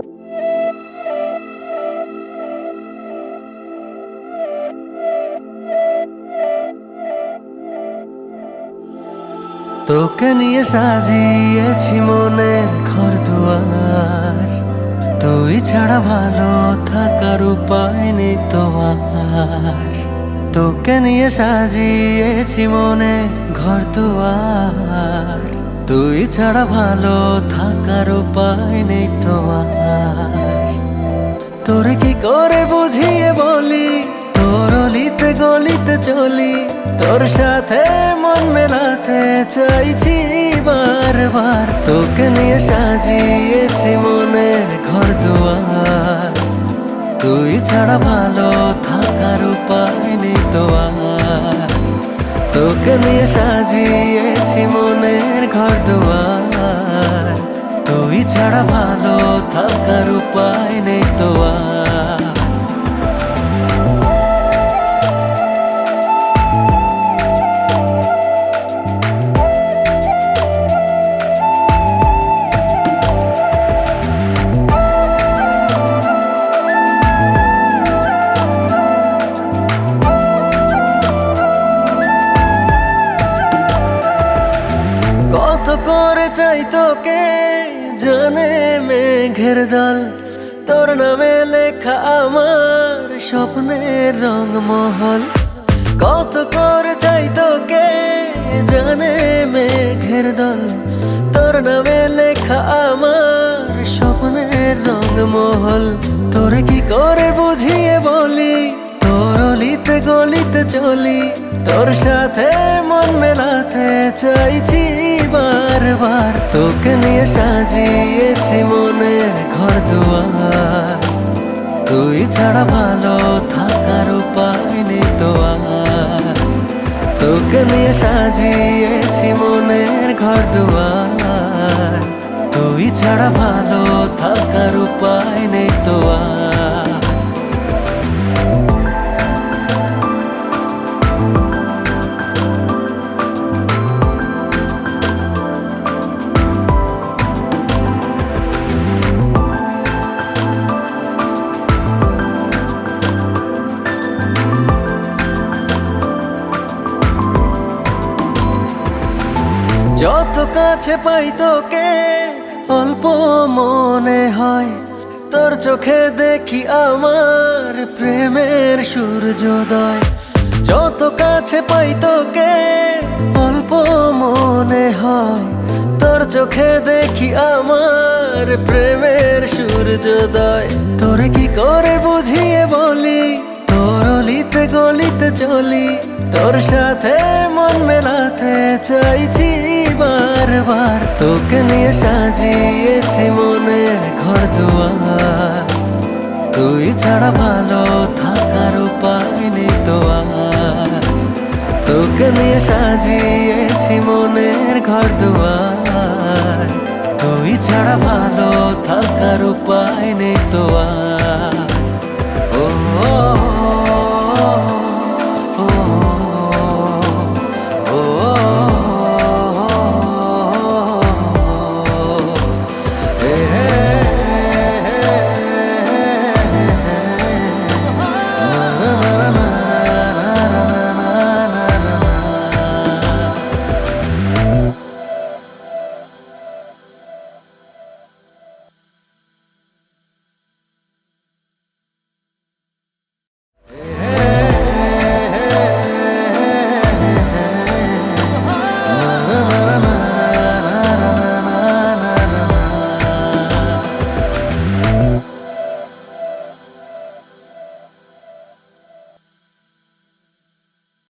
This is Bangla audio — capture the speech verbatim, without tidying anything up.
তোকে নিয়ে সাজিয়েছি মনের ঘর দুয়ার, তুই ছাড়া ভালো থাকার উপায় নেই তো আর। তোকে নিয়ে সাজিয়েছি মনের ঘর দুয়ার, তুই ছাড়া ভালো থাকার উপায় নেই তো আর। তোরে কি করে বুঝিয়ে বলি, তোর অলিতে গলিতে চলি, তোর সাথে মন মেলাতে চাইছি বারবার। তোকে নিয়ে সাজিয়েছি মনের ঘর দুয়ার, তুই ছাড়া ভালো থাকার উপায় নেই তো আর। তোকে নিয়ে সাজিয়েছি মনের ঘর দুয়ার, তুই ছাড়া ভালো থাকার উপায় নেই তো আর। কত করে চাই তোকে জানে মেঘের দল, তোর নামে লেখা আমার স্বপ্নের রংমহল। কত করে চাই তোকে জানে মেঘের দল, তোর নামে লেখা আমার স্বপ্নের রংমহল। তোরে কি করে বুঝিয়ে বলি, তোর অলিতে গলিতে চলি, তোর সাথে মন মেলাতে চাইছি বারবার। তোকে নিয়ে সাজিয়েছি মনের ঘর দুয়ার, তুই ছাড়া ভালো থাকার উপায় নেই তো আর। তোকে নিয়ে সাজিয়েছি মনের ঘর দুয়ার, তুই ছাড়া ভালো থাকার উপায় নেই তো আর। যত কাছে পাই তোকে অল্প মনে হয়, তোর চোখে দেখি আমার প্রেমের সূর্যোদয়। যত কাছে পাই তোকে অল্প মনে হয়, তোর চোখে দেখি আমার প্রেমের সূর্যোদয়। তোরে কি করে বুঝিয়ে বলি, তোর অলিতে গলিতে চলি, তোর সাথে মন মেলাতে চাইছি বারবার। তোকে নিয়ে সাজিয়েছি মনের ঘর দুয়ার, তুই ছাড়া ভালো থাকার উপায় নেই তো আর। তোকে নিয়ে সাজিয়েছি মনের ঘর দুয়ার, তুই ছাড়া ভালো থাকার উপায় নেই তো আর।